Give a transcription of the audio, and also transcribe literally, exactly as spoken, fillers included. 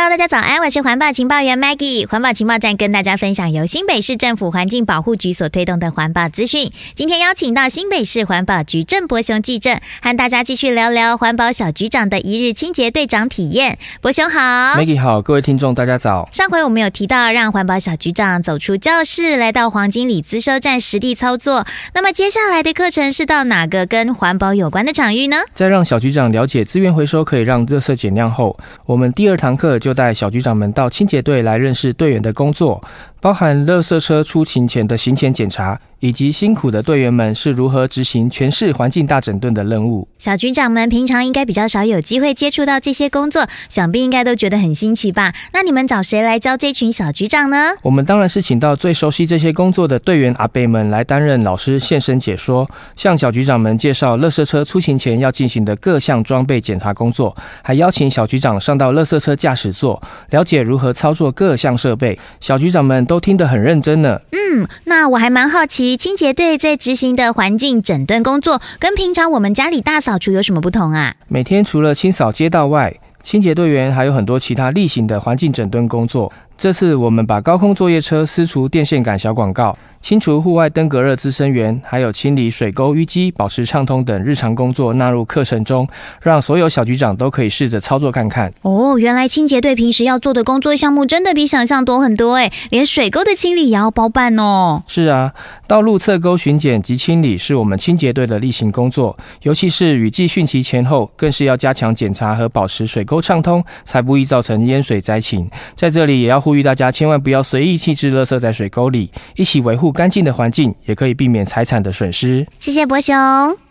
大家早安，我是环保情报员 Maggie。环保情报站跟大家分享由新北市政府环境保护局所推动的环保资讯。今天邀请到新北市环保局郑伯雄技正，和大家继续聊聊环保小局长的一日清洁队长体验。伯雄好。 Maggie 好，各位听众大家早。 上回我们有提到让环保小局长走出教室，来到黄金里资收站实地操作。那么接下来的课程是到哪个跟环保有关的场域呢？ 在让小局长了解资源回收可以让垃圾减量后，我们第二堂课就带小局长们到清洁队来认识队员的工作，包含垃圾车出勤前的行前检查，以及辛苦的队员们是如何执行全市环境大整顿的任务。 小局长们平常应该比较少有机会接触到这些工作，想必应该都觉得很新奇吧？那你们找谁来教这群小局长呢？ 我们当然是请到最熟悉这些工作的队员阿伯们来担任老师现身解说，向小局长们介绍垃圾车出勤前要进行的各项装备检查工作，还邀请小局长上到垃圾车驾驶座，了解如何操作各项设备。小局长们都听得很认真呢。 嗯，那我还蛮好奇，清洁队在执行的环境整顿工作，跟平常我们家里大扫除有什么不同啊？ 每天除了清扫街道外，清洁队员还有很多其他例行的环境整顿工作。这次我们把高空作业车撕除电线杆小广告，清除户外登革热滋生源，还有清理水沟淤积，保持畅通等日常工作纳入课程中，让所有小局长都可以试着操作看看。 哦，原来清洁队平时要做的工作项目真的比想象多很多耶，连水沟的清理也要包办哦。 是啊，道路侧沟巡检及清理是我们清洁队的例行工作，尤其是雨季汛期前后，更是要加强检查和保持水沟畅通，才不易造成淹水灾情。在这里也要呼吁大家千万不要随意弃置垃圾在水沟里，一起维护干净的环境，也可以避免财产的损失。 谢谢伯雄。